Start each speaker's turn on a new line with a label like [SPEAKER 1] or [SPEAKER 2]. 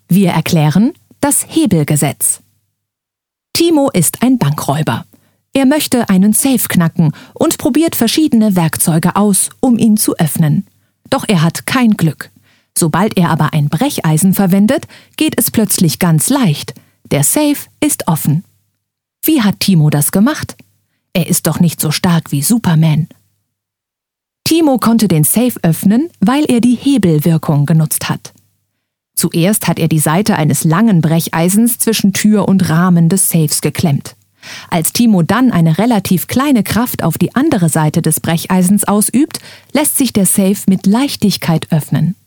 [SPEAKER 1] Wir erklären das Hebelgesetz. Timo ist ein Bankräuber. Er möchte einen Safe knacken und probiert verschiedene Werkzeuge aus, um ihn zu öffnen. Doch er hat kein Glück. Sobald er aber ein Brecheisen verwendet, geht es plötzlich ganz leicht. Der Safe ist offen. Wie hat Timo das gemacht? Er ist doch nicht so stark wie Superman. Timo konnte den Safe öffnen, weil er die Hebelwirkung genutzt hat. Zuerst hat er die Seite eines langen Brecheisens zwischen Tür und Rahmen des Safes geklemmt. Als Timo dann eine relativ kleine Kraft auf die andere Seite des Brecheisens ausübt, lässt sich der Safe mit Leichtigkeit öffnen.